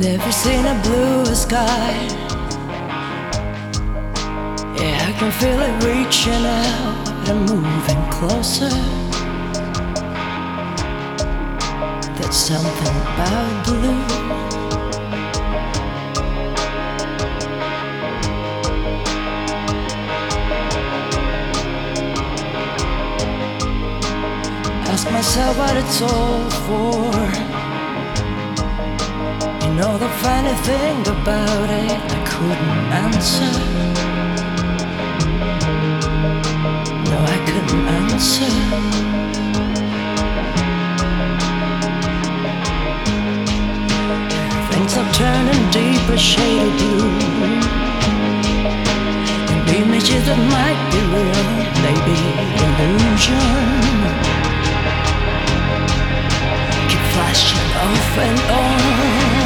Never seen a bluer sky. Yeah, I can feel it reaching out and moving closer. There's something about blue. Ask myself what it's all for. You know the funny thing about it, I couldn't answer. No, I couldn't answer. Things are turning deeper shade of blue. And images that might be real, maybe illusion, keep flashing off and on.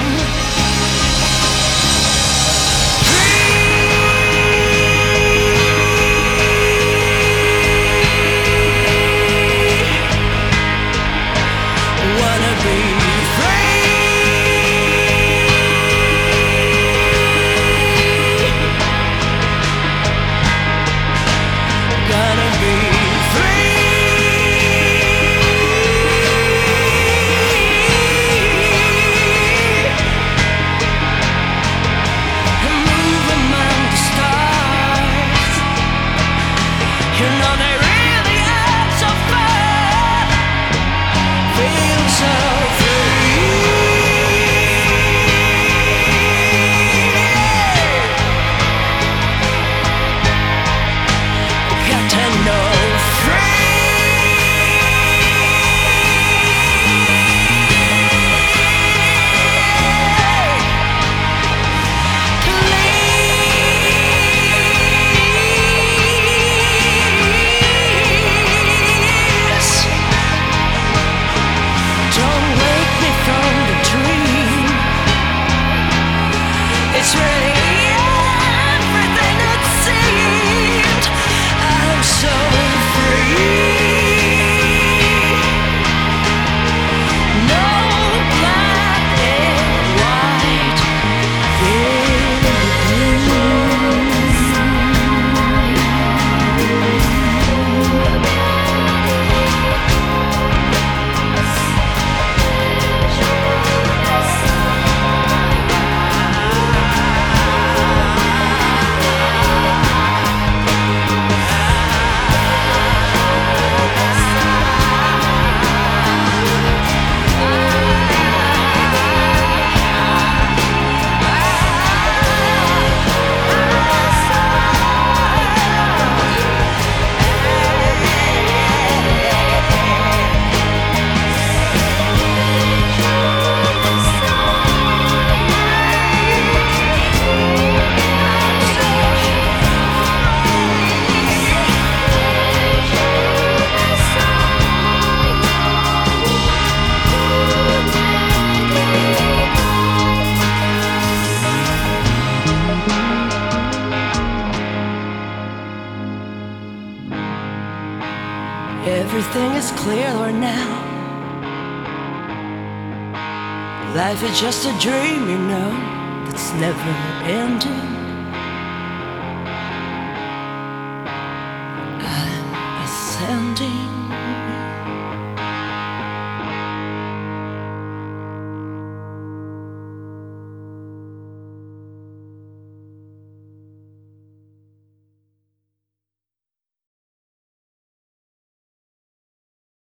Everything is clearer now. Life is just a dream, you know, that's never ending.